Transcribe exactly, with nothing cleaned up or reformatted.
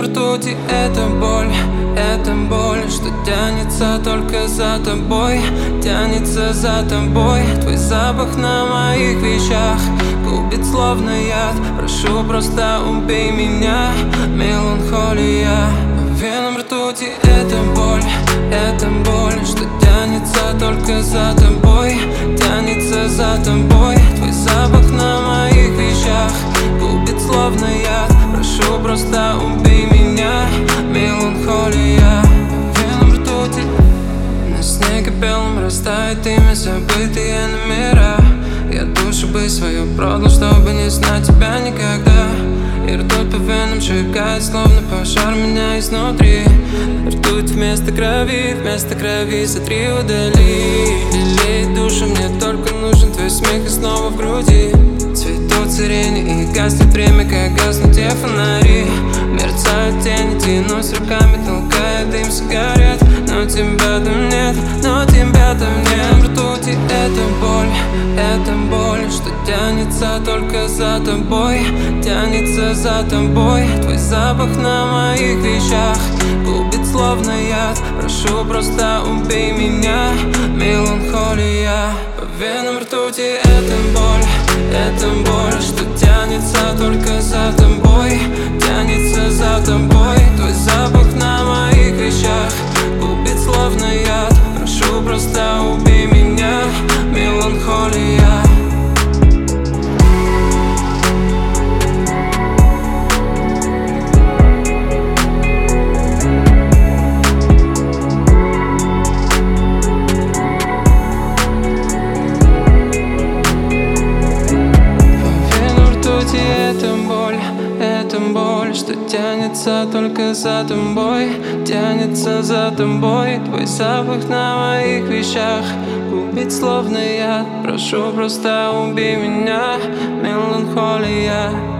ртути, это боль, это боль, что тянется только за тобой, тянется за тобой. Твой запах на моих вещах губит словно яд. Прошу, просто убей меня, меланхолия. По венам ртути, это боль, это боль, что тянется только за тобой, тянется за тобой. Твой запах на моих вещах губит словно яд. Прошу, просто убей меня, меланхолия. По венам ртути, на снеге белом растает имя, забытые номера. Я душу бы свою продал, чтобы не знать тебя никогда. И ртуть по венам сжигает, словно пожар меня изнутри. Ртуть вместо крови, вместо крови сотри, удали. Лелеет душу, мне только нужен твой смех и снова в груди. Цветут сирени и гаснет время, как гаснут те фонари. Мерцают тени, тянусь руками, толкая дым сигарет. Но тебя там нет, но тебя там нет. Ртути, это боль, это боль, что тянется только за тобой, тянется за тобой. Твой запах на моих вещах губит словно яд. Прошу, просто убей меня, меланхолия. По венам ртути, это боль, это боль, что тянется только за тобой, тянется за тобой. Твой запах на моих вещах губит словно яд. Прошу, просто убей меня, меланхолия. Это боль, это боль, что тянется только за тобой, тянется за тобой. Твой запах на моих вещах губит словно яд. Прошу, просто убей меня, меланхолия.